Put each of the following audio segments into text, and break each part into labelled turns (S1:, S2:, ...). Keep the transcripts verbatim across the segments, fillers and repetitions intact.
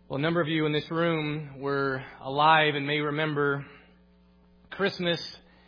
S1: Well, a number of you in this room were alive and may remember Christmas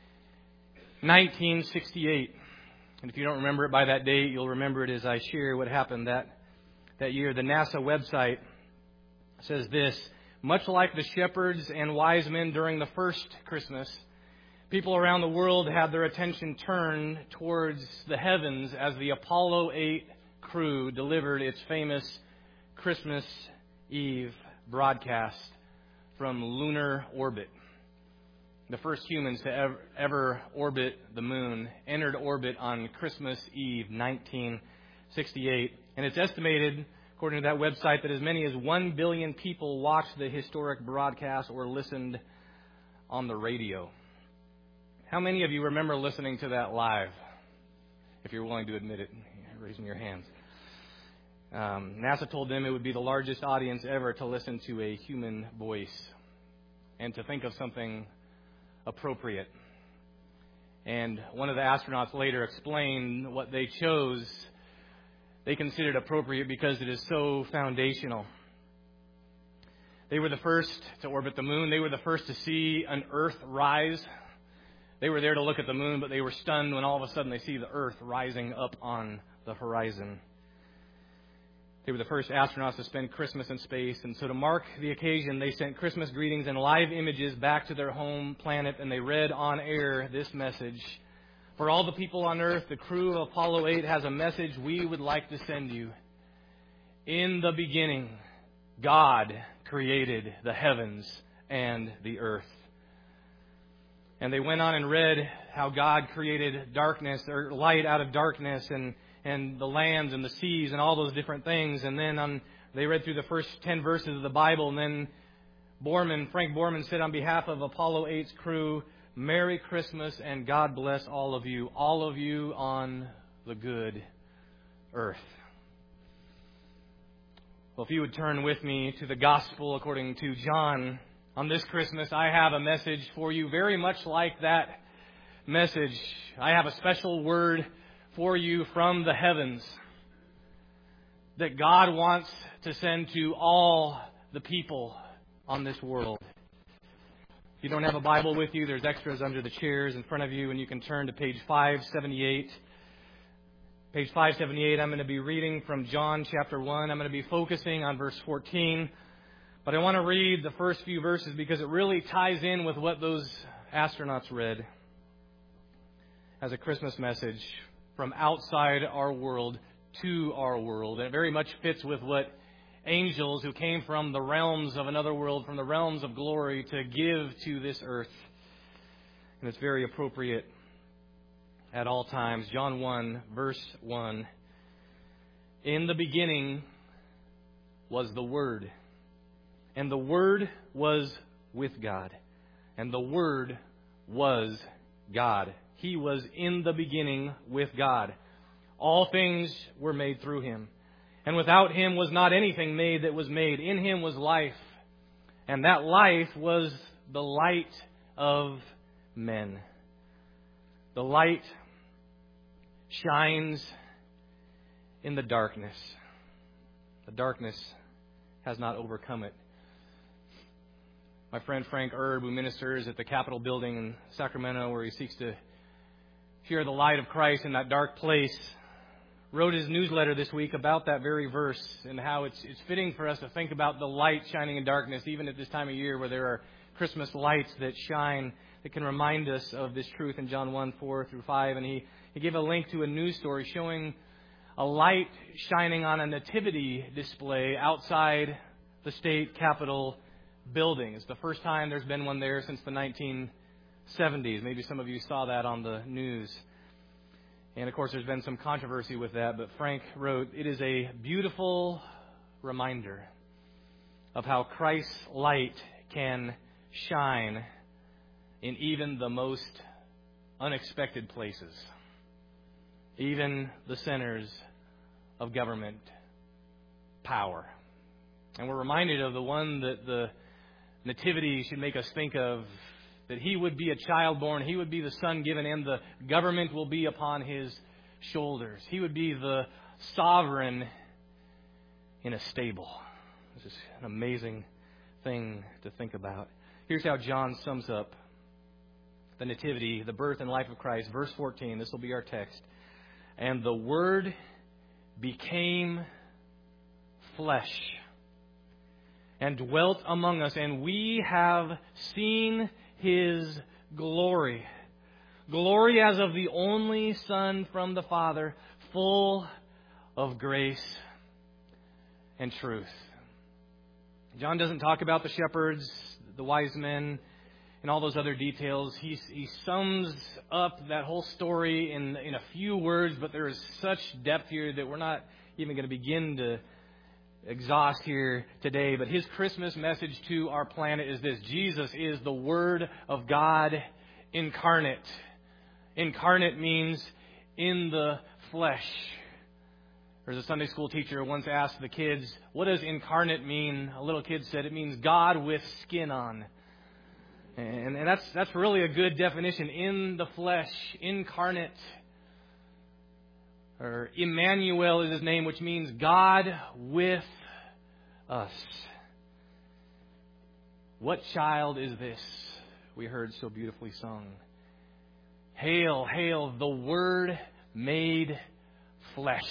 S1: nineteen sixty-eight. And if you don't remember it by that date, you'll remember it as I share what happened that, that year. The NASA website says this: much like the shepherds and wise men during the first Christmas, people around the world had their attention turned towards the heavens as the Apollo eight crew delivered its famous Christmas Eve broadcast from lunar orbit. The first humans to ever, ever orbit the moon entered orbit on Christmas Eve nineteen sixty-eight. And it's estimated, according to that website, that as many as one billion people watched the historic broadcast or listened on the radio. How many of you remember listening to that live? If you're willing to admit it, raising your hands. Um, NASA told them it would be the largest audience ever to listen to a human voice and to think of something appropriate. And one of the astronauts later explained what they chose they considered appropriate because it is so foundational. They were the first to orbit the moon. They were the first to see an Earth rise. They were there to look at the moon, but they were stunned when all of a sudden they see the Earth rising up on the horizon. They were the first astronauts to spend Christmas in space, and so to mark the occasion, they sent Christmas greetings and live images back to their home planet, and they read on air this message: for all the people on Earth, the crew of Apollo eight has a message we would like to send you. In the beginning, God created the heavens and the earth. And they went on and read how God created darkness, or light out of darkness, and and the lands and the seas and all those different things. And then um, they read through the first ten verses of the Bible. And then Borman, Frank Borman said on behalf of Apollo eight's crew, Merry Christmas and God bless all of you, all of you on the good earth. Well, if you would turn with me to the Gospel according to John. On this Christmas, I have a message for you very much like that message. I have a special word for you from the heavens that God wants to send to all the people on this world. If you don't have a Bible with you, there's extras under the chairs in front of you, and you can turn to page five seventy-eight. Page five seventy-eight, I'm going to be reading from John chapter one. I'm going to be focusing on verse fourteen. But I want to read the first few verses because it really ties in with what those astronauts read as a Christmas message from outside our world to our world. And it very much fits with what angels who came from the realms of another world, from the realms of glory, to give to this earth. And it's very appropriate at all times. John one, verse one. In the beginning was the Word, and the Word was with God, and the Word was God. He was in the beginning with God. All things were made through Him, and without Him was not anything made that was made. In Him was life, and that life was the light of men. The light shines in the darkness. The darkness has not overcome it. My friend Frank Erb, who ministers at the Capitol building in Sacramento, where he seeks to share the light of Christ in that dark place, wrote his newsletter this week about that very verse and how it's it's fitting for us to think about the light shining in darkness, even at this time of year where there are Christmas lights that shine that can remind us of this truth in John one, four through five. And he, he gave a link to a news story showing a light shining on a nativity display outside the state Capitol building. It's the first time there's been one there since the nineteen seventies. Maybe some of you saw that on the news. And of course, there's been some controversy with that. But Frank wrote, it is a beautiful reminder of how Christ's light can shine in even the most unexpected places, even the centers of government power. And we're reminded of the one that the Nativity should make us think of, that He would be a child born, He would be the Son given, and the government will be upon His shoulders. He would be the sovereign in a stable. This is an amazing thing to think about. Here's how John sums up the nativity, the birth and life of Christ. Verse fourteen, this will be our text. And the Word became flesh and dwelt among us, and we have seen His glory. Glory as of the only Son from the Father, full of grace and truth. John doesn't talk about the shepherds, the wise men, and all those other details. He, he sums up that whole story in, in a few words, but there is such depth here that we're not even going to begin to exhaust here today. But his Christmas message to our planet is this: Jesus is the Word of God incarnate. Incarnate means in the flesh. There's a Sunday school teacher who once asked the kids, what does incarnate mean? A little kid said, it means God with skin on. And, and that's that's really a good definition. In the flesh, incarnate. Or Emmanuel is his name, which means God with us. What child is this? We heard so beautifully sung. Hail, hail, the Word made flesh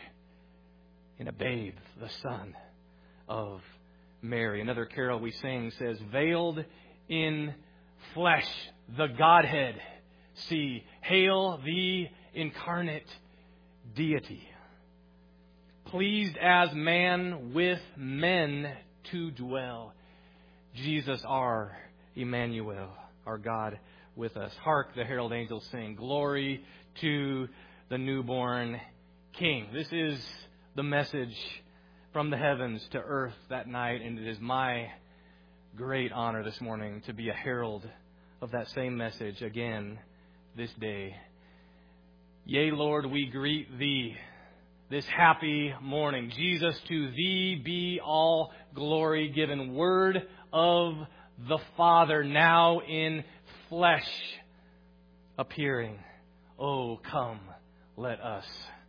S1: in a babe, the Son of Mary. Another carol we sing says, veiled in flesh, the Godhead. See, hail the incarnate deity. Pleased as man with men to dwell. Jesus our Emmanuel, our God with us. Hark, the herald angels sing, glory to the newborn King. This is the message from the heavens to earth that night, and it is my great honor this morning to be a herald of that same message again this day. Yea, Lord, we greet Thee this happy morning. Jesus, to Thee be all glory given. Word of the Father, now in flesh appearing. Oh, come, let us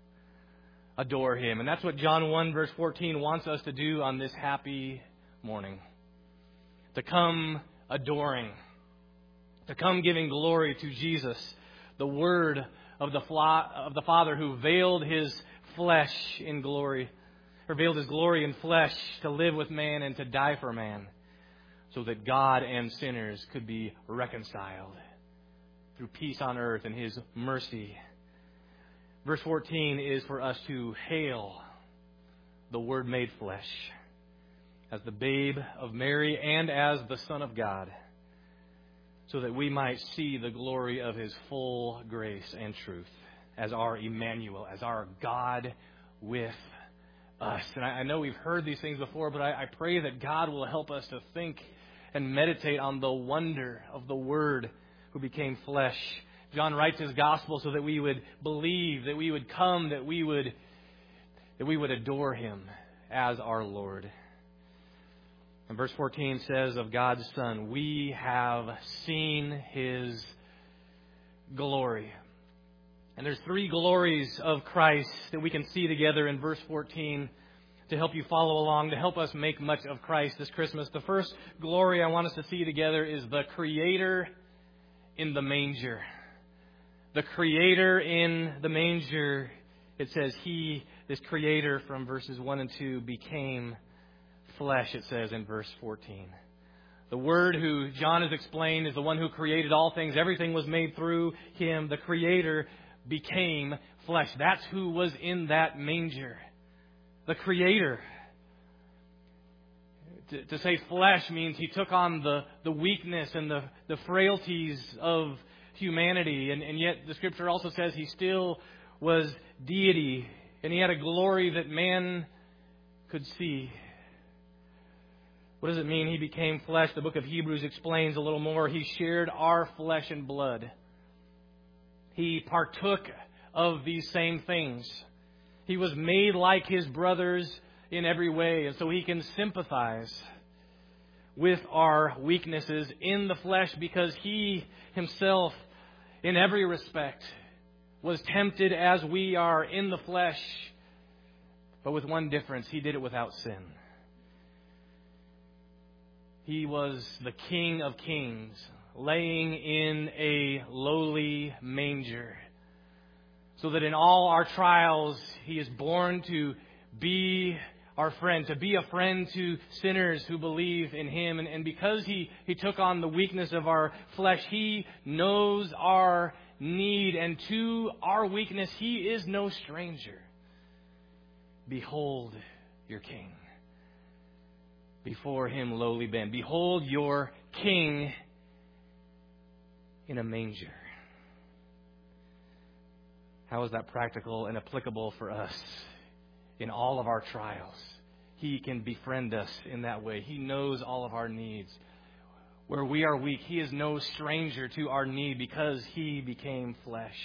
S1: adore Him. And that's what John one verse fourteen wants us to do on this happy morning. To come adoring. To come giving glory to Jesus, the Word of the of the Father who veiled His flesh in glory, or veiled His glory in flesh to live with man and to die for man, so that God and sinners could be reconciled through peace on earth and His mercy. Verse fourteen is for us to hail the Word made flesh as the babe of Mary and as the Son of God, so that we might see the glory of His full grace and truth as our Emmanuel, as our God with us. And I know we've heard these things before, but I pray that God will help us to think and meditate on the wonder of the Word who became flesh. John writes his gospel so that we would believe, that we would come, that we would that we would adore Him as our Lord. And verse fourteen says of God's Son, we have seen His glory. And there's three glories of Christ that we can see together in verse fourteen to help you follow along, to help us make much of Christ this Christmas. The first glory I want us to see together is the Creator in the manger. The Creator in the manger. It says He, this Creator from verses one and two, became flesh, it says in verse fourteen. The Word who John has explained is the one who created all things. Everything was made through Him. The Creator became flesh. That's who was in that manger. The Creator. To, to say flesh means He took on the, the weakness and the, the frailties of humanity. And, and yet the Scripture also says He still was deity. And He had a glory that man could see. What does it mean He became flesh? The book of Hebrews explains a little more. He shared our flesh and blood. He partook of these same things. He was made like His brothers in every way, and so He can sympathize with our weaknesses in the flesh because He Himself, in every respect, was tempted as we are in the flesh, but with one difference: He did it without sin. He was the King of Kings, laying in a lowly manger, so that in all our trials, He is born to be our friend, to be a friend to sinners who believe in Him. And, and because he, he took on the weakness of our flesh, He knows our need. And to our weakness, He is no stranger. Behold your King. Before Him lowly bend. Behold your King in a manger. How is that practical and applicable for us in all of our trials? He can befriend us in that way. He knows all of our needs. Where we are weak, He is no stranger to our need because He became flesh.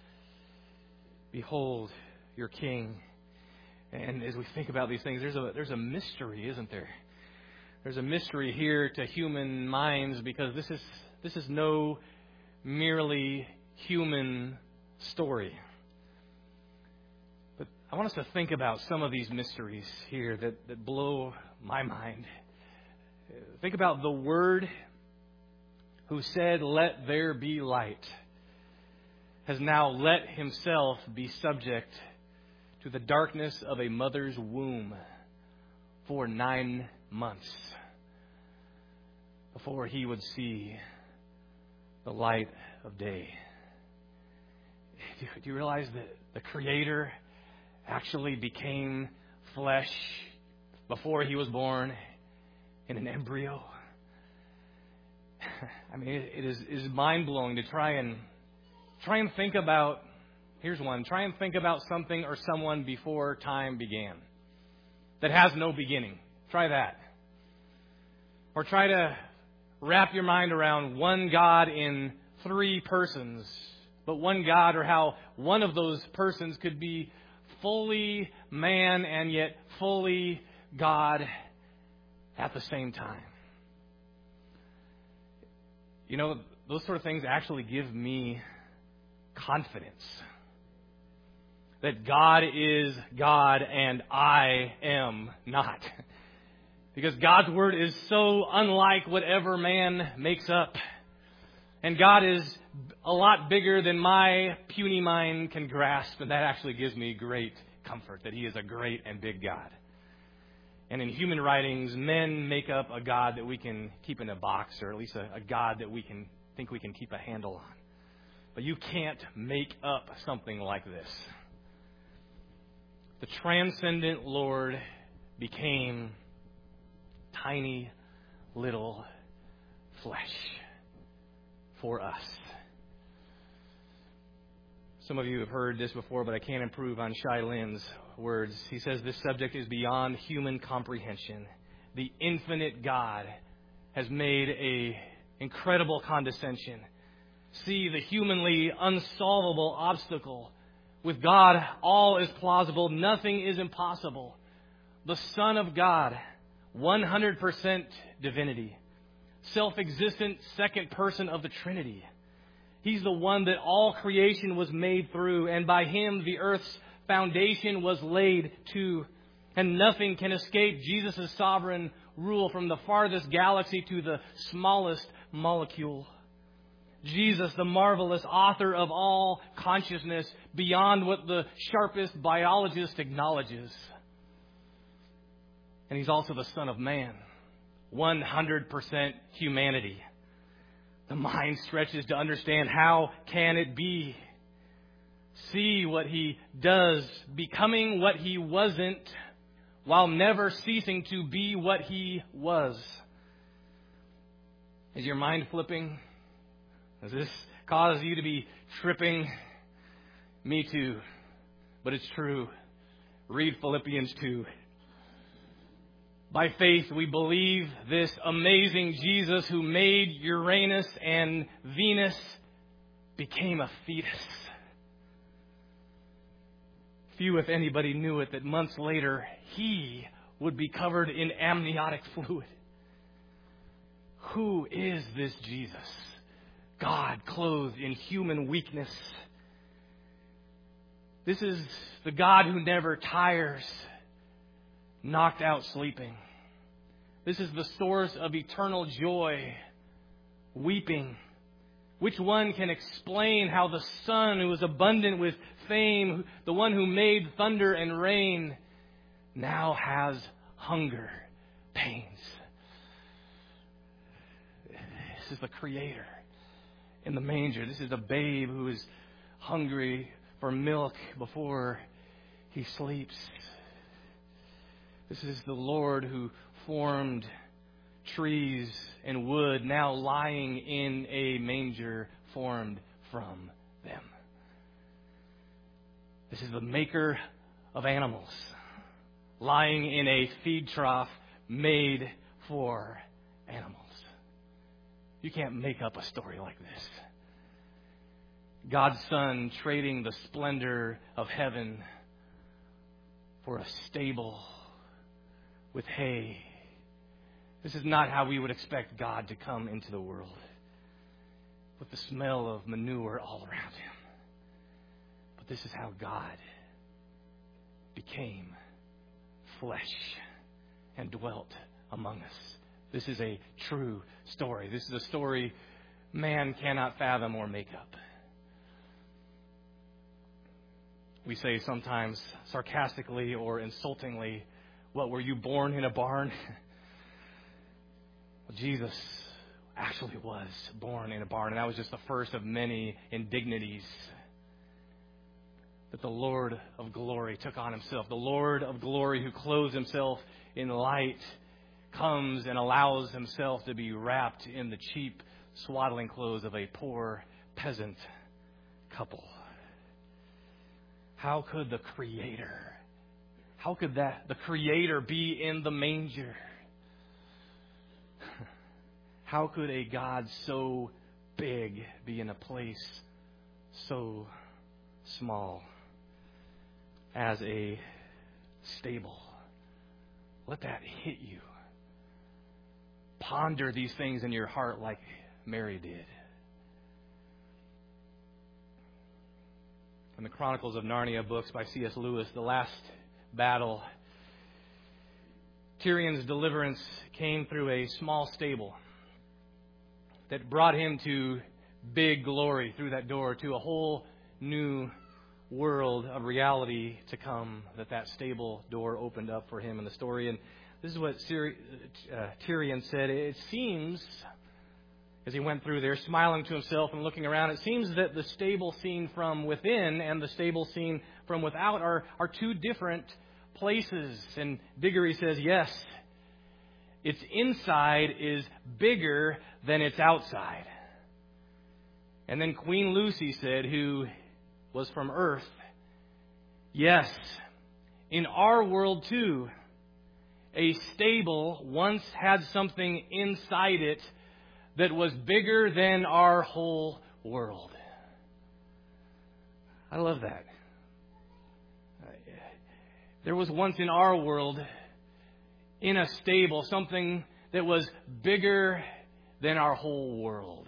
S1: Behold your King. And as we think about these things, there's a there's a mystery, isn't there? There's a mystery here to human minds because this is this is no merely human story. But I want us to think about some of these mysteries here that, that blow my mind. Think about the Word who said, "Let there be light," has now let Himself be subject to the darkness of a mother's womb for nine months before He would see the light of day. Do you realize that the Creator actually became flesh before He was born in an embryo? I mean, it is, it is mind-blowing to try and try and think about. Here's one. Try and think about something or someone before time began that has no beginning. Try that. Or try to wrap your mind around one God in three persons, but one God, or how one of those persons could be fully man and yet fully God at the same time. You know, those sort of things actually give me confidence that God is God and I am not. Because God's Word is so unlike whatever man makes up. And God is a lot bigger than my puny mind can grasp. And that actually gives me great comfort that He is a great and big God. And in human writings, men make up a God that we can keep in a box, or at least a, a God that we can think we can keep a handle on. But you can't make up something like this. The transcendent Lord became tiny little flesh for us. Some of you have heard this before, but I can't improve on Shai Lin's words. He says this subject is beyond human comprehension. The infinite God has made a incredible condescension. See the humanly unsolvable obstacle. With God, all is plausible. Nothing is impossible. The Son of God, one hundred percent divinity, self-existent second person of the Trinity. He's the one that all creation was made through, and by Him the earth's foundation was laid too. And nothing can escape Jesus' sovereign rule, from the farthest galaxy to the smallest molecule. Jesus, the marvelous author of all consciousness, beyond what the sharpest biologist acknowledges. And He's also the Son of Man, one hundred percent humanity. The mind stretches to understand, how can it be? See what He does, becoming what He wasn't, while never ceasing to be what He was. Is your mind flipping? Does this cause you to be tripping? Me too. But it's true. Read Philippians two. By faith, we believe this amazing Jesus who made Uranus and Venus became a fetus. Few, if anybody, knew it, that months later, He would be covered in amniotic fluid. Who is this Jesus? God clothed in human weakness. This is the God who never tires, knocked out sleeping. This is the source of eternal joy, weeping. Which one can explain how the Son, who is abundant with fame, the one who made thunder and rain, now has hunger, pains? This is the Creator in the manger. This is a babe who is hungry for milk before he sleeps. This is the Lord who formed trees and wood, now lying in a manger formed from them. This is the maker of animals, lying in a feed trough made for animals. You can't make up a story like this. God's Son trading the splendor of heaven for a stable with hay. This is not how we would expect God to come into the world, with the smell of manure all around him. But this is how God became flesh and dwelt among us. This is a true story. This is a story man cannot fathom or make up. We say sometimes sarcastically or insultingly, "What, were you born in a barn?" Well, Jesus actually was born in a barn, and that was just the first of many indignities that the Lord of glory took on himself. The Lord of glory, who clothes himself in light, comes and allows himself to be wrapped in the cheap swaddling clothes of a poor peasant couple. How could the Creator, how could that, the Creator be in the manger? How could a God so big be in a place so small as a stable? Let that hit you. Ponder these things in your heart like Mary did. In the Chronicles of Narnia books by C S Lewis, the last battle, Tyrion's deliverance came through a small stable that brought him to big glory through that door, to a whole new world of reality to come that that stable door opened up for him in the story. And this is what uh, Tyrion said. It seems, as he went through there, smiling to himself and looking around, it seems that the stable seen from within and the stable seen from without are, are two different places. And Diggory says, yes, its inside is bigger than its outside. And then Queen Lucy said, who was from Earth, yes, in our world too, a stable once had something inside it that was bigger than our whole world. I love that. There was once in our world, in a stable, something that was bigger than our whole world.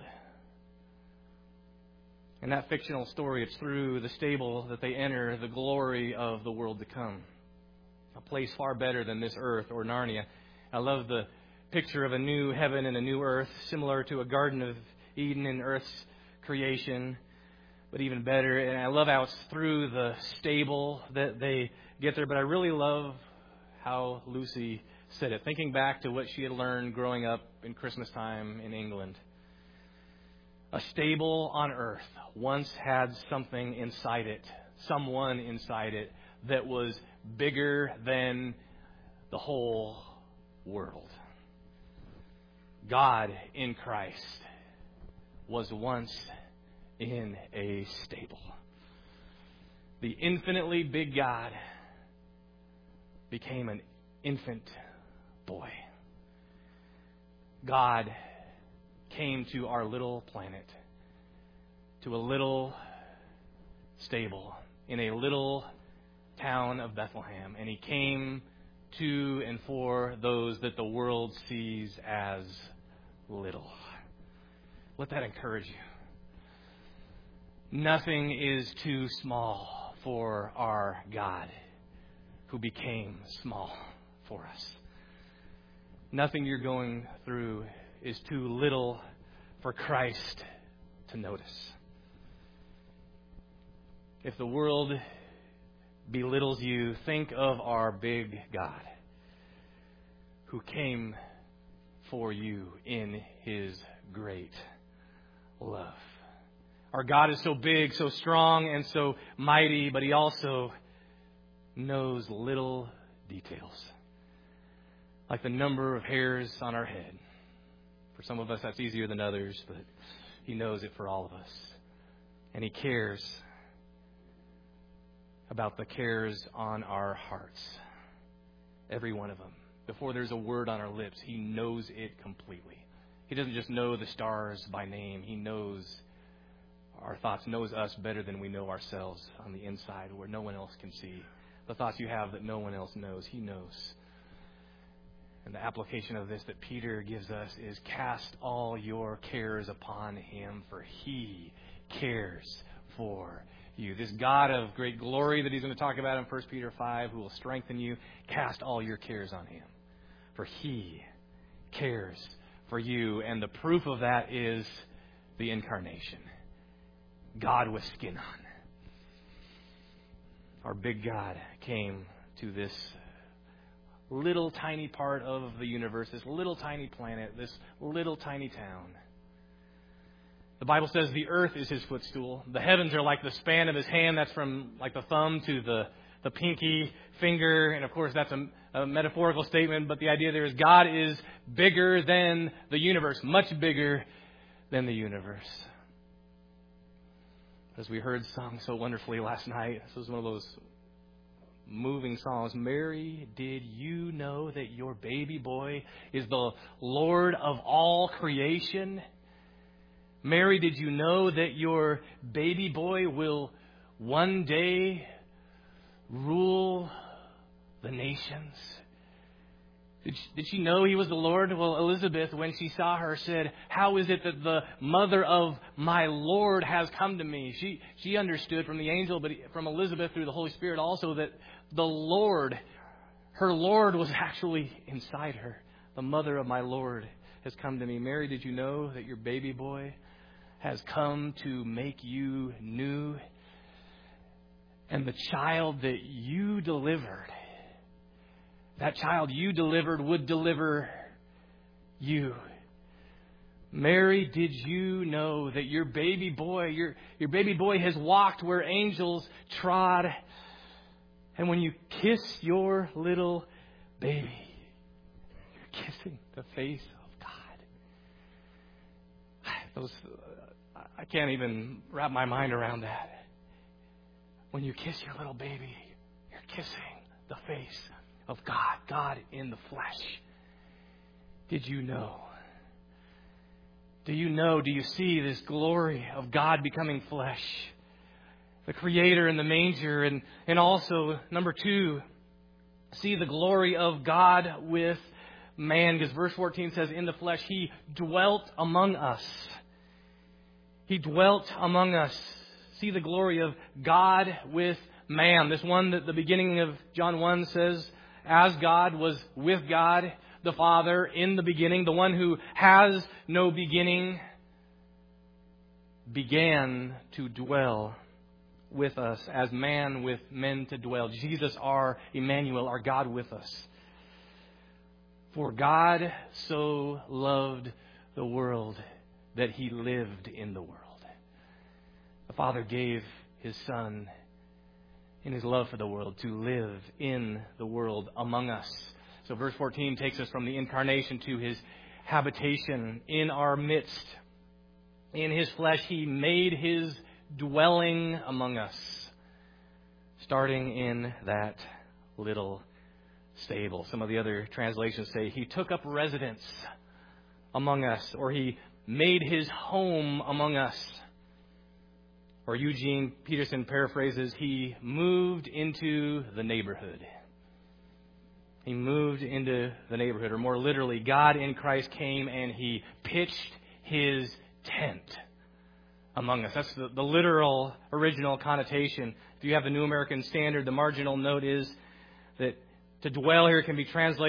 S1: In that fictional story, it's through the stable that they enter the glory of the world to come. A place far better than this earth or Narnia. I love the picture of a new heaven and a new earth, similar to a Garden of Eden in Earth's creation, but even better. And I love how it's through the stable that they get there. But I really love how Lucy said it, thinking back to what she had learned growing up in Christmas time in England. A stable on earth once had something inside it, someone inside it, that was bigger than the whole world. God in Christ was once in a stable. The infinitely big God became an infant boy. God came to our little planet, to a little stable in a little town of Bethlehem, and he came to and for those that the world sees as little. Let that encourage you. Nothing is too small for our God, who became small for us. Nothing you're going through is too little for Christ to notice. If the world belittles you, think of our big God who came for you in His great love. Our God is so big, so strong, and so mighty, but He also knows little details, like the number of hairs on our head. For some of us, that's easier than others, but He knows it for all of us. And He cares about the cares on our hearts, every one of them. Before there's a word on our lips, He knows it completely. He doesn't just know the stars by name. He knows our thoughts, knows us better than we know ourselves on the inside, where no one else can see. The thoughts you have that no one else knows, He knows. And the application of this that Peter gives us is cast all your cares upon Him, for He cares for you. This God of great glory that He's going to talk about in First Peter five, who will strengthen you, cast all your cares on Him, for He cares for you. And the proof of that is the incarnation. God with skin on. Our big God came to this little tiny part of the universe, this little tiny planet, this little tiny town. The Bible says the earth is His footstool. The heavens are like the span of His hand. That's from like the thumb to the, the pinky finger. And of course, that's a, a metaphorical statement. But the idea there is God is bigger than the universe, much bigger than the universe. As we heard sung so wonderfully last night, this was one of those moving songs. Mary, did you know that your baby boy is the Lord of all creation? Mary, did you know that your baby boy will one day rule the nations? Did she, did she know He was the Lord? Well, Elizabeth, when she saw her, said, how is it that the mother of my Lord has come to me? She, she understood from the angel, but from Elizabeth through the Holy Spirit also, that the Lord, her Lord, was actually inside her. The mother of my Lord has come to me. Mary, did you know that your baby boy has come to make you new? And the child that you delivered, that child you delivered would deliver you. Mary, did you know that your baby boy, your, your baby boy has walked where angels trod? And when you kiss your little baby, you're kissing the face of God. Those, uh, I can't even wrap my mind around that. When you kiss your little baby, you're kissing the face of God, God in the flesh. Did you know? Do you know, do you see this glory of God becoming flesh? The Creator in the manger. And, and also, number two, see the glory of God with man. Because verse fourteen says, in the flesh, He dwelt among us. He dwelt among us. See the glory of God with man. This one that the beginning of John one says, as God was with God, the Father, in the beginning, the one who has no beginning, began to dwell with us as man with men to dwell. Jesus, our Emmanuel, our God with us. For God so loved the world that He lived in the world. The Father gave His Son in His love for the world to live in the world among us. So verse fourteen takes us from the incarnation to His habitation in our midst. In His flesh, He made His dwelling among us, starting in that little stable. Some of the other translations say He took up residence among us, or He made His home among us. Or Eugene Peterson paraphrases, He moved into the neighborhood. He moved into the neighborhood. Or more literally, God in Christ came and He pitched His tent among us. That's the, the literal original connotation. If you have the New American Standard, the marginal note is that to dwell here can be translated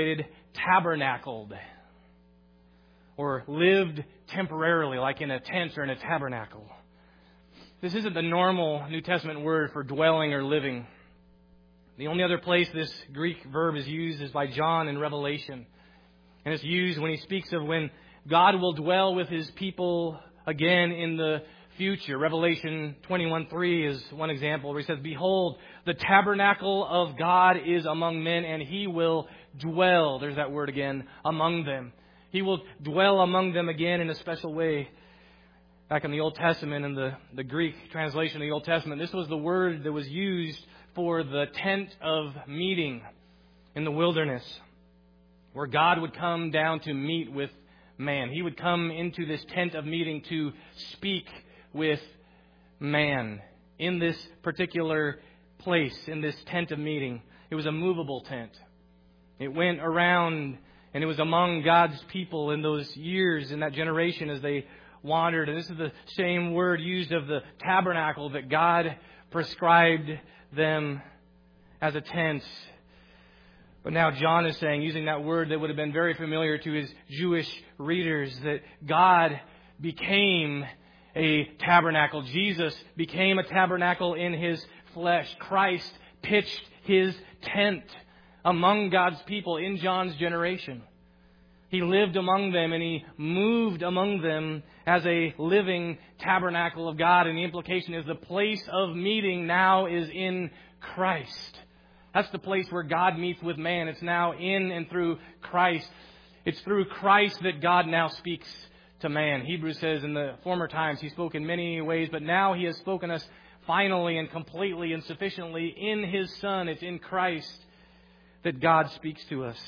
S1: tabernacled or lived temporarily, like in a tent or in a tabernacle. This isn't the normal New Testament word for dwelling or living. The only other place this Greek verb is used is by John in Revelation. And it's used when he speaks of when God will dwell with His people again in the future. Revelation twenty-one three is one example where he says, "Behold, the tabernacle of God is among men, and He will dwell," there's that word again, "among them." He will dwell among them again in a special way. Back in the Old Testament, in the, the Greek translation of the Old Testament, this was the word that was used for the tent of meeting in the wilderness, where God would come down to meet with man. He would come into this tent of meeting to speak with man in this particular place, in this tent of meeting. It was a movable tent. It went around, and it was among God's people in those years, in that generation, as they wandered. And this is the same word used of the tabernacle that God prescribed them as a tent. But now John is saying, using that word that would have been very familiar to his Jewish readers, that God became a tabernacle. Jesus became a tabernacle in His flesh. Christ pitched His tent among God's people in John's generation. He lived among them, and He moved among them as a living tabernacle of God. And the implication is the place of meeting now is in Christ. That's the place where God meets with man. It's now in and through Christ. It's through Christ that God now speaks to man. Hebrews says in the former times He spoke in many ways, but now He has spoken us finally and completely and sufficiently in His Son. It's in Christ that God speaks to us.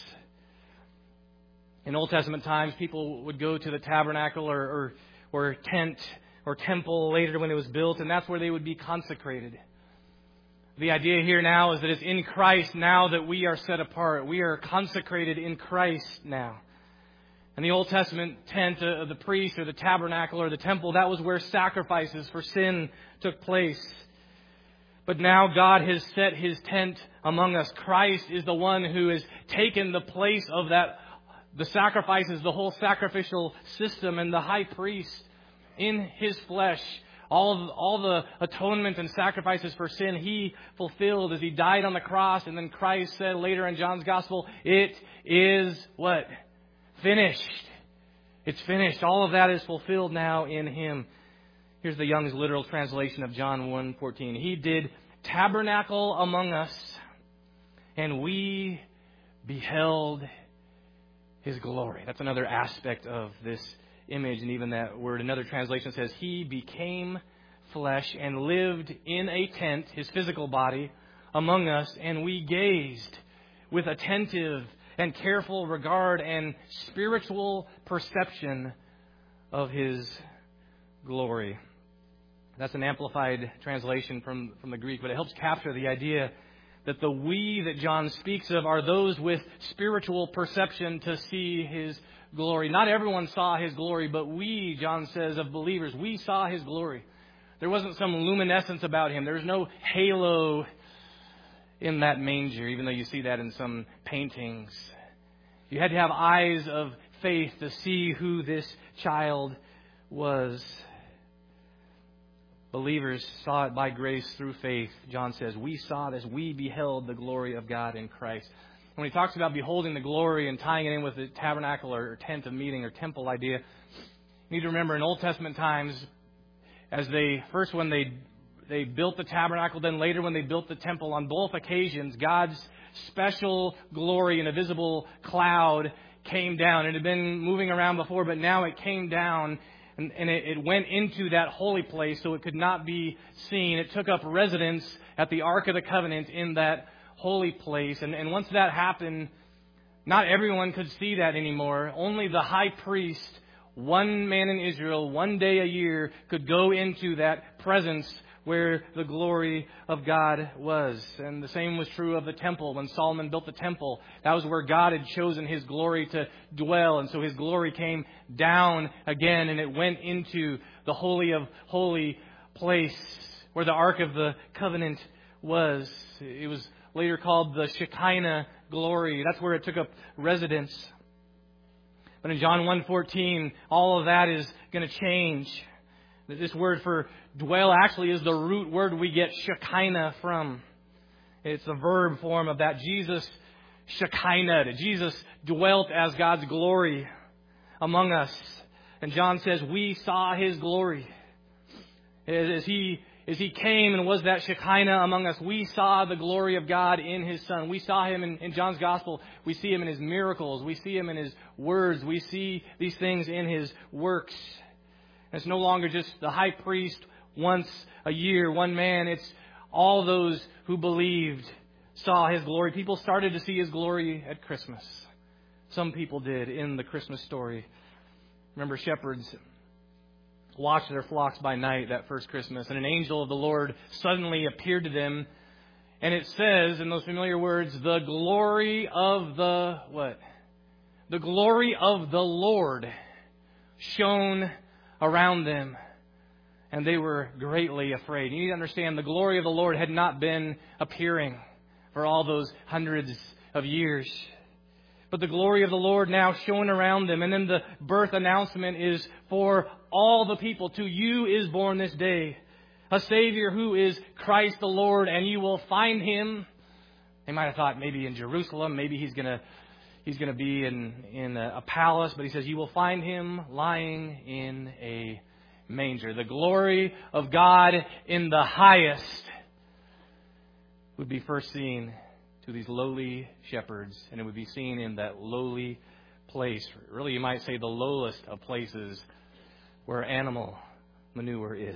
S1: In Old Testament times, people would go to the tabernacle or, or, or tent or temple later when it was built, and that's where they would be consecrated. The idea here now is that it's in Christ now that we are set apart. We are consecrated in Christ now. And the Old Testament tent of the priest or the tabernacle or the temple, that was where sacrifices for sin took place. But now God has set His tent among us. Christ is the one who has taken the place of that, the sacrifices, the whole sacrificial system, and the high priest in His flesh. All, all the atonement and sacrifices for sin He fulfilled as He died on the cross. And then Christ said later in John's Gospel, "It is" what? Finished. It's finished. All of that is fulfilled now in Him. Here's the Young's literal translation of John one fourteen. "He did tabernacle among us, and we beheld His glory." That's another aspect of this image and even that word. Another translation says, "He became flesh and lived in a tent," His physical body, "among us, and we gazed with attentive and careful regard and spiritual perception of His glory." That's an amplified translation from, from the Greek, but it helps capture the idea that the we that John speaks of are those with spiritual perception to see His glory. Not everyone saw His glory, but we, John says, of believers, we saw His glory. There wasn't some luminescence about Him. There was no halo in that manger, even though you see that in some paintings. You had to have eyes of faith to see who this child was. Believers saw it by grace through faith. John says, we saw this. We beheld the glory of God in Christ. When he talks about beholding the glory and tying it in with the tabernacle or tent of meeting or temple idea, you need to remember in Old Testament times, as they first when they they built the tabernacle, then later when they built the temple, on both occasions, God's special glory in a visible cloud came down. It had been moving around before, but now it came down. And, and it, it went into that holy place so it could not be seen. It took up residence at the Ark of the Covenant in that holy place. And, and once that happened, not everyone could see that anymore. Only the high priest, one man in Israel, one day a year, could go into that presence where the glory of God was. And the same was true of the temple. When Solomon built the temple, that was where God had chosen His glory to dwell. And so His glory came down again, and it went into the Holy of Holy place where the Ark of the Covenant was. It was later called the Shekinah glory. That's where it took up residence. But in John one fourteen, all of that is going to change. This word for dwell actually is the root word we get Shekinah from. It's the verb form of that. Jesus Shekinah. Jesus dwelt as God's glory among us. And John says we saw His glory. As He, as he came and was that Shekinah among us, we saw the glory of God in His Son. We saw Him in, in John's Gospel. We see Him in His miracles. We see Him in His words. We see these things in His works. It's no longer just the high priest once a year, one man. It's all those who believed saw His glory. People started to see His glory at Christmas. Some people did in the Christmas story. Remember, shepherds watched their flocks by night that first Christmas, and an angel of the Lord suddenly appeared to them. And it says in those familiar words, the glory of the, what? The glory of the Lord shone around them, and they were greatly afraid. You need to understand, the glory of the Lord had not been appearing for all those hundreds of years. But the glory of the Lord now shone around them. And then the birth announcement is for all the people. To you is born this day a Savior who is Christ the Lord, and you will find Him. They might have thought maybe in Jerusalem, maybe He's going to He's going to be in, in a, a palace, but He says, you will find Him lying in a manger. The glory of God in the highest would be first seen to these lowly shepherds, and it would be seen in that lowly place. Really, you might say the lowest of places where animal manure is.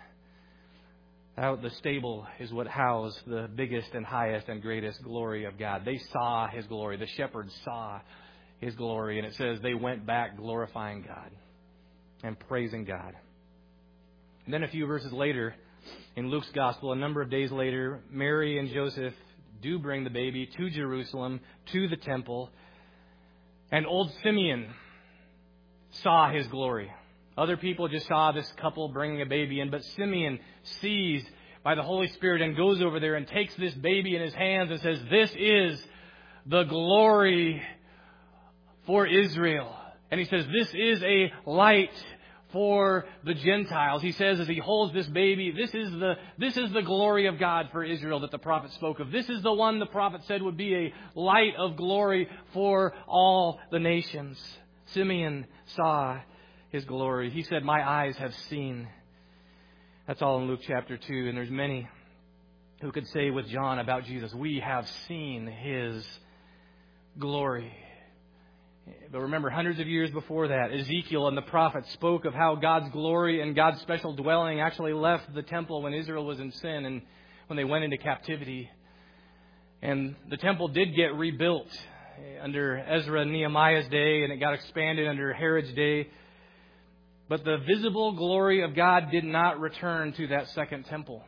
S1: Out the stable is what housed the biggest and highest and greatest glory of God. They saw His glory. The shepherds saw His glory. And it says they went back glorifying God and praising God. And then a few verses later, in Luke's Gospel, a number of days later, Mary and Joseph do bring the baby to Jerusalem, to the temple. And old Simeon saw His glory. Other people just saw this couple bringing a baby in, but Simeon sees by the Holy Spirit and goes over there and takes this baby in his hands and says, this is the glory for Israel. And he says, this is a light for the Gentiles. He says as he holds this baby, this is the this is the glory of God for Israel that the prophet spoke of. This is the one the prophet said would be a light of glory for all the nations. Simeon saw His glory. He said, my eyes have seen. That's all in Luke chapter two. And there's many who could say with John about Jesus, we have seen His glory. But remember, hundreds of years before that, Ezekiel and the prophets spoke of how God's glory and God's special dwelling actually left the temple when Israel was in sin and when they went into captivity. And the temple did get rebuilt under Ezra and Nehemiah's day, and it got expanded under Herod's day. But the visible glory of God did not return to that second temple.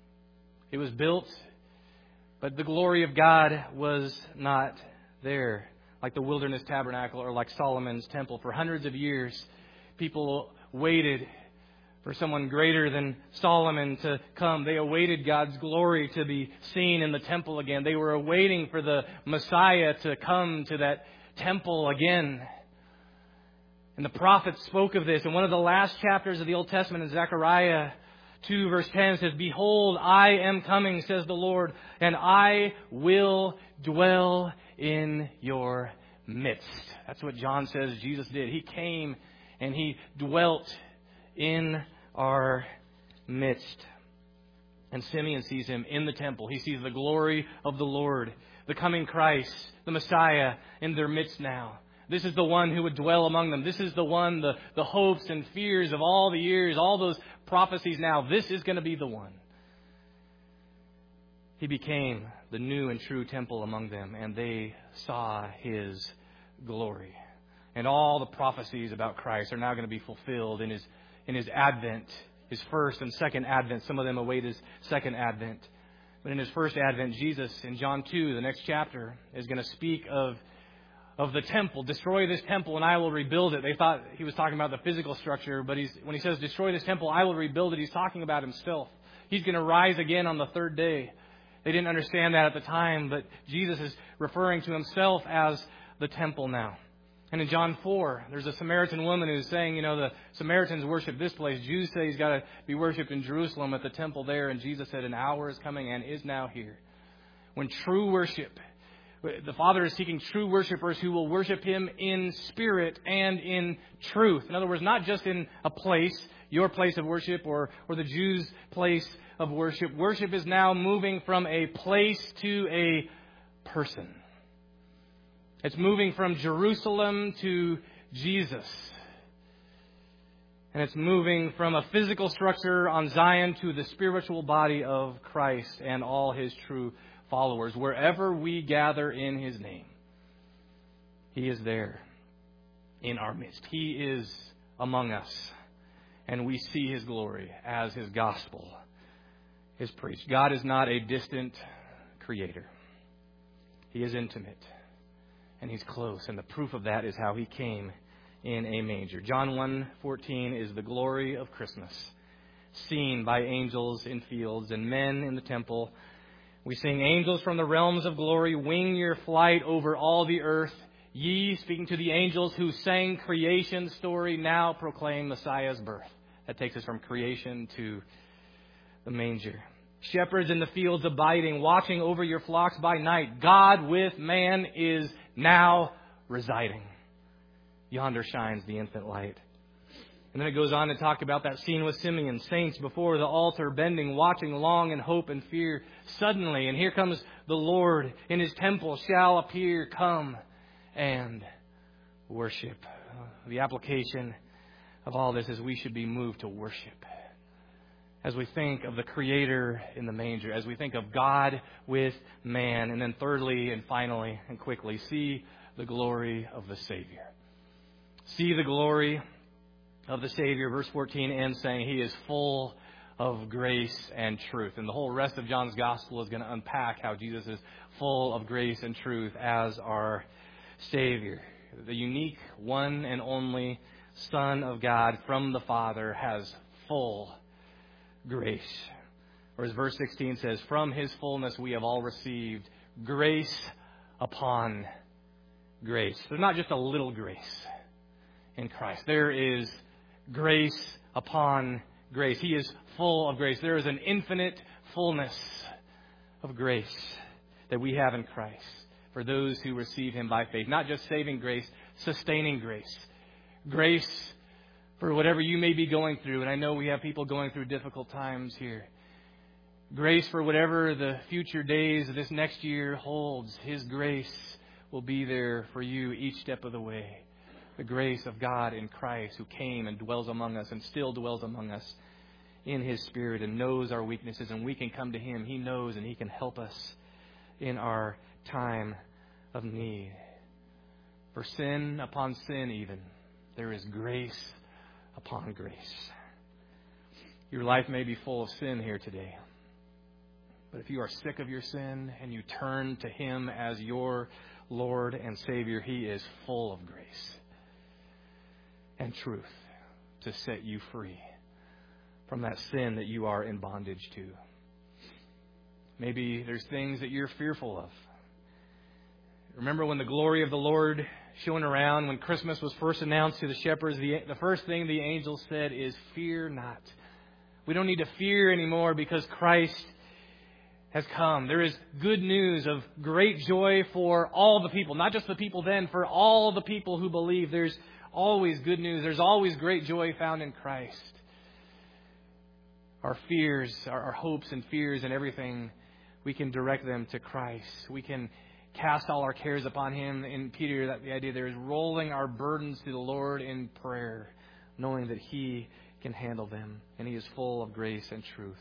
S1: It was built, but the glory of God was not there. Like the wilderness tabernacle or like Solomon's temple. For hundreds of years, people waited for someone greater than Solomon to come. They awaited God's glory to be seen in the temple again. They were awaiting for the Messiah to come to that temple again. And the prophets spoke of this. In one of the last chapters of the Old Testament, in Zechariah two verse ten, says, behold, I am coming, says the Lord, and I will dwell in your midst. That's what John says Jesus did. He came and He dwelt in our midst. And Simeon sees Him in the temple. He sees the glory of the Lord, the coming Christ, the Messiah, in their midst now. This is the one who would dwell among them. This is the one, the, the hopes and fears of all the years, all those prophecies now. This is going to be the one. He became the new and true temple among them, and they saw His glory. And all the prophecies about Christ are now going to be fulfilled in His in His advent, His first and second advent. Some of them await His second advent. But in His first advent, Jesus, in John two, the next chapter, is going to speak of, of the temple. Destroy this temple and I will rebuild it. They thought He was talking about the physical structure, but he's, when He says destroy this temple, I will rebuild it, He's talking about Himself. He's going to rise again on the third day They didn't understand that at the time, but Jesus is referring to himself as the temple now. And in John four, there's a Samaritan woman who's saying, you know, the Samaritans worship this place. Jews say he's got to be worshipped in Jerusalem at the temple there. And Jesus said, an hour is coming and is now here when true worship, the Father is seeking true worshipers who will worship him in spirit and in truth. In other words, not just in a place, your place of worship or, or the Jews' place of worship. Worship is now moving from a place to a person. It's moving from Jerusalem to Jesus. And it's moving from a physical structure on Zion to the spiritual body of Christ and all his true followers. Wherever we gather in his name, he is there in our midst. He is among us. And we see his glory as his gospel is preached. God is not a distant creator. He is intimate. And he's close. And the proof of that is how he came in a manger. John one fourteen is the glory of Christmas, seen by angels in fields and men in the temple. We sing, angels from the realms of glory, wing your flight over all the earth. Ye, speaking to the angels who sang creation's story, now proclaim Messiah's birth. That takes us from creation to the manger. Shepherds in the fields abiding, watching over your flocks by night. God with man is now residing. Yonder shines the infant light. And then it goes on to talk about that scene with Simeon, saints before the altar, bending, watching long in hope and fear. Suddenly, and here comes the Lord, in his temple shall appear. Come and worship. The application of all this is we should be moved to worship. As we think of the Creator in the manger, as we think of God with man, and then thirdly and finally and quickly, see the glory of the Savior. See the glory of the Savior. Verse fourteen ends saying he is full of grace and truth. And the whole rest of John's Gospel is going to unpack how Jesus is full of grace and truth as our Savior. The unique, one and only Son of God from the Father has full grace. Or as verse sixteen says, from his fullness we have all received grace upon grace. There's not just a little grace in Christ. There is grace upon grace. He is full of grace. There is an infinite fullness of grace that we have in Christ for those who receive him by faith. Not just saving grace, sustaining grace. Grace for whatever you may be going through. And I know we have people going through difficult times here. Grace for whatever the future days of this next year holds. His grace will be there for you each step of the way. The grace of God in Christ who came and dwells among us and still dwells among us in his Spirit and knows our weaknesses, and we can come to him. He knows and he can help us in our time of need. For sin upon sin even, there is grace upon grace. Your life may be full of sin here today. But if you are sick of your sin and you turn to him as your Lord and Savior, he is full of grace and truth to set you free from that sin that you are in bondage to. Maybe there's things that you're fearful of. Remember when the glory of the Lord shone around, when Christmas was first announced to the shepherds, the, the first thing the angel said is, fear not. We don't need to fear anymore because Christ has come. There is good news of great joy for all the people, not just the people then, for all the people who believe. There's always good news. There's always great joy found in Christ. Our fears, our, our hopes and fears and everything, we can direct them to Christ. We can cast all our cares upon him. In Peter, that the idea there is rolling our burdens to the Lord in prayer, knowing that he can handle them and he is full of grace and truth.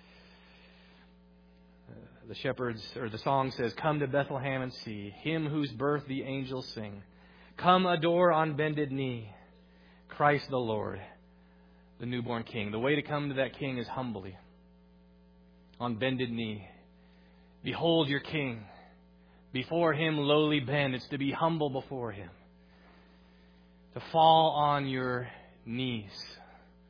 S1: Uh, the shepherds, or the song says, come to Bethlehem and see him whose birth the angels sing. Come adore on bended knee Christ the Lord, the newborn King. The way to come to that King is humbly, on bended knee. Behold your King. Before him lowly bend. It's to be humble before him. To fall on your knees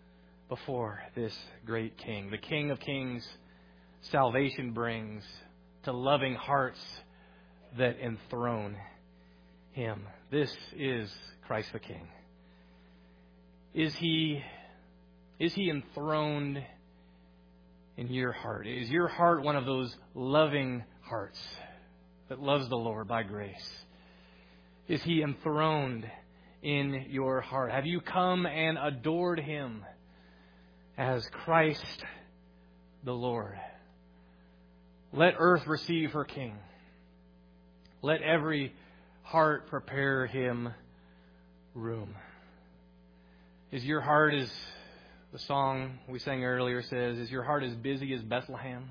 S1: before this great King. The King of Kings salvation brings. to loving hearts that enthrone Him. This is Christ the King. Is He, is He enthroned in your heart? Is your heart one of those loving hearts that loves the Lord by grace? Is He enthroned in your heart? Have you come and adored Him as Christ the Lord? Let earth receive her King. Let every heart prepare Him room. Is your heart, as the song we sang earlier says, is your heart as busy as Bethlehem?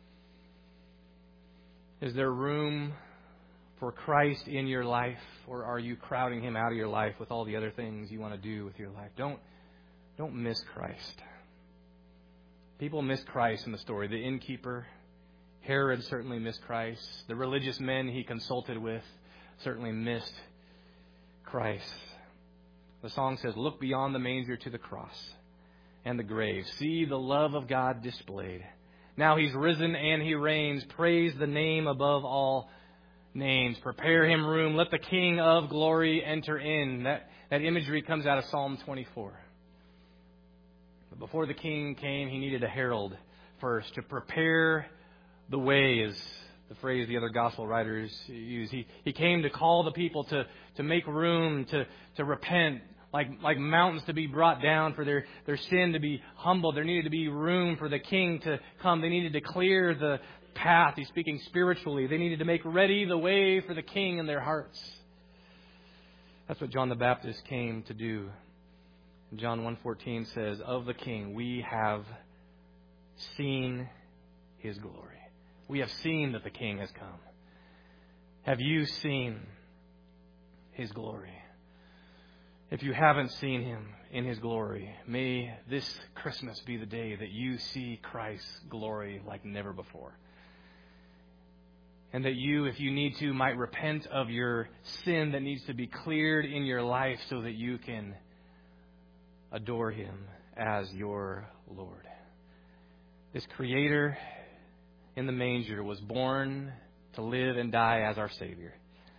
S1: Is there room for Christ in your life, or are you crowding Him out of your life with all the other things you want to do with your life? Don't, don't miss Christ. People miss Christ in the story. The innkeeper, Herod, certainly missed Christ. The religious men he consulted with certainly missed Christ. The song says, look beyond the manger to the cross and the grave. See the love of God displayed. Now He's risen and He reigns. Praise the name above all names. Prepare Him room. Let the King of glory enter in. That, that imagery comes out of Psalm twenty-four. But before the King came, He needed a herald first to prepare the way, is the phrase the other gospel writers use. He, he came to call the people to, to make room, to, to repent, like, like mountains to be brought down, for their, their sin to be humbled. There needed to be room for the King to come. They needed to clear the path. He's speaking spiritually. They needed to make ready the way for the King in their hearts. That's what John the Baptist came to do. And John one fourteen says, of the King we have seen His glory. We have seen that the King has come. Have you seen His glory? If you haven't seen Him in His glory, may this Christmas be the day that you see Christ's glory like never before. And that you, if you need to, might repent of your sin that needs to be cleared in your life so that you can adore Him as your Lord. This Creator in the manger was born to live and die as our Savior.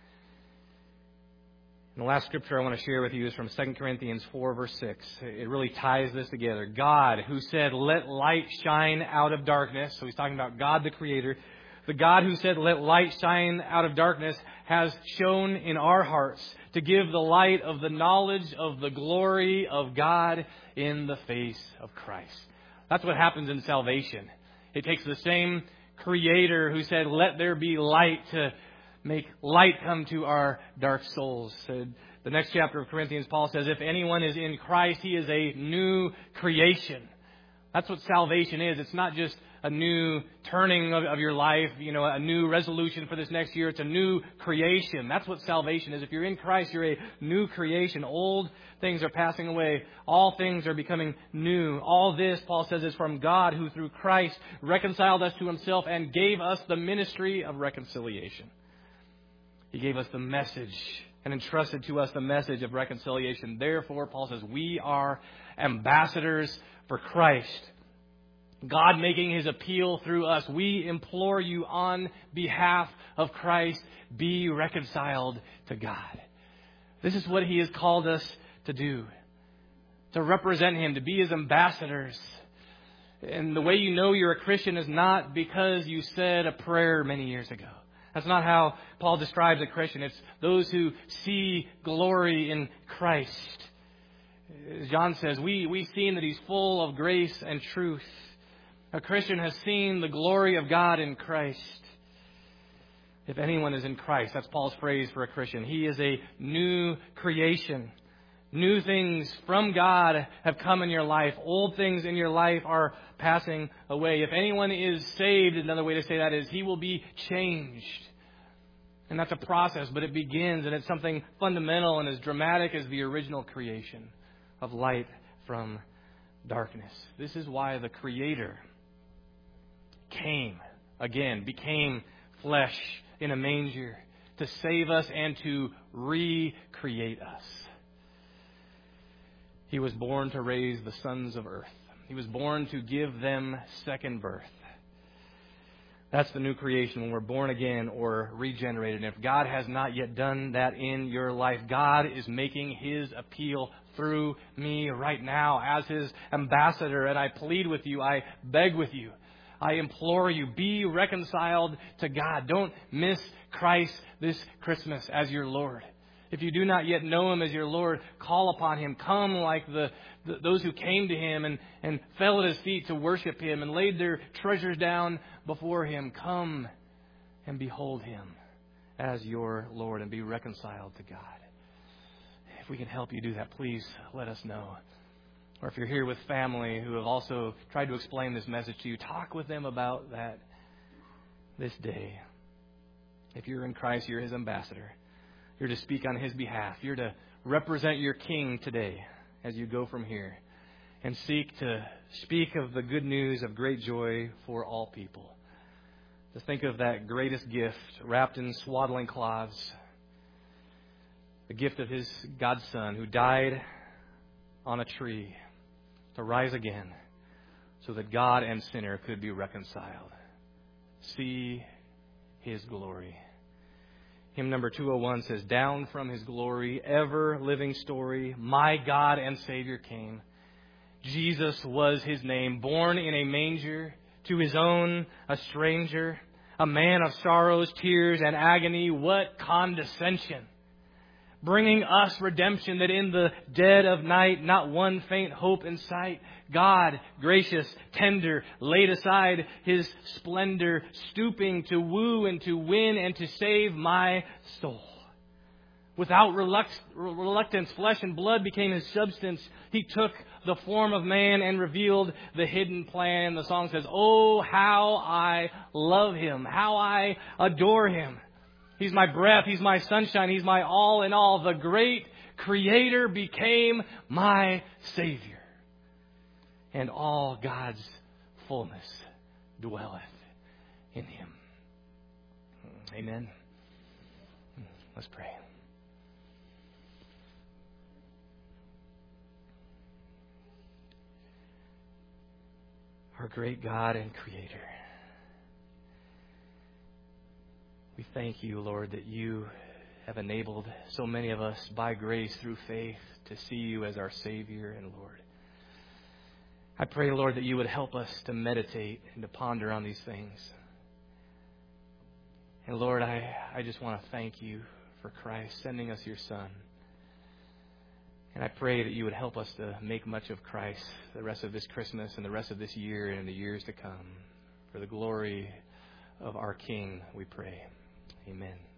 S1: And the last scripture I want to share with you is from Second Corinthians four, verse six. It really ties this together. God, who said, let light shine out of darkness. So He's talking about God the Creator. The God who said, let light shine out of darkness, has shone in our hearts to give the light of the knowledge of the glory of God in the face of Christ. That's what happens in salvation. It takes the same Creator who said, let there be light, to make light come to our dark souls. So the next chapter of Corinthians, Paul says, if anyone is in Christ, he is a new creation. That's what salvation is. It's not just a new turning of, of your life, you know, a new resolution for this next year. It's a new creation. That's what salvation is. If you're in Christ, you're a new creation. Old things are passing away. All things are becoming new. All this, Paul says, is from God, who through Christ reconciled us to Himself and gave us the ministry of reconciliation. He gave us the message and entrusted to us the message of reconciliation. Therefore, Paul says, we are ambassadors for Christ. God making His appeal through us. We implore you on behalf of Christ, be reconciled to God. This is what He has called us to do. To represent Him, to be His ambassadors. And the way you know you're a Christian is not because you said a prayer many years ago. That's not how Paul describes a Christian. It's those who see glory in Christ. As John says, we, we've seen that He's full of grace and truth. A Christian has seen the glory of God in Christ. If anyone is in Christ, that's Paul's phrase for a Christian. He is a new creation. New things from God have come in your life. Old things in your life are passing away. If anyone is saved, another way to say that is he will be changed. And that's a process, but it begins, and it's something fundamental and as dramatic as the original creation of light from darkness. This is why the Creator came, again, became flesh in a manger to save us and to recreate us. He was born to raise the sons of earth. He was born to give them second birth. That's the new creation when we're born again or regenerated. And if God has not yet done that in your life, God is making His appeal through me right now as His ambassador. And I plead with you, I beg with you, I implore you, be reconciled to God. Don't miss Christ this Christmas as your Lord. If you do not yet know Him as your Lord, call upon Him. Come like the, the those who came to Him and, and fell at His feet to worship Him and laid their treasures down before Him. Come and behold Him as your Lord and be reconciled to God. If we can help you do that, please let us know. Or if you're here with family who have also tried to explain this message to you, talk with them about that this day. If you're in Christ, you're His ambassador. You're to speak on His behalf. You're to represent your King today as you go from here and seek to speak of the good news of great joy for all people. To think of that greatest gift wrapped in swaddling cloths, the gift of His God's Son who died on a tree to rise again so that God and sinner could be reconciled. See His glory. Hymn number two oh one says, down from His glory, ever living story, my God and Savior came. Jesus was His name, born in a manger, to His own a stranger, a man of sorrows, tears, and agony. What condescension! Bringing us redemption, that in the dead of night not one faint hope in sight. God, gracious, tender, laid aside His splendor, stooping to woo and to win and to save my soul. Without reluctance, flesh and blood became His substance. He took the form of man and revealed the hidden plan. The song says, oh, how I love Him, how I adore Him. He's my breath. He's my sunshine. He's my all in all. The great Creator became my Savior. And all God's fullness dwelleth in Him. Amen. Let's pray. Our great God and Creator, we thank You, Lord, that You have enabled so many of us by grace through faith to see You as our Savior and Lord. I pray, Lord, that You would help us to meditate and to ponder on these things. And Lord, I, I just want to thank You for Christ sending us Your Son. And I pray that You would help us to make much of Christ the rest of this Christmas and the rest of this year and the years to come. For the glory of our King, we pray. Amen.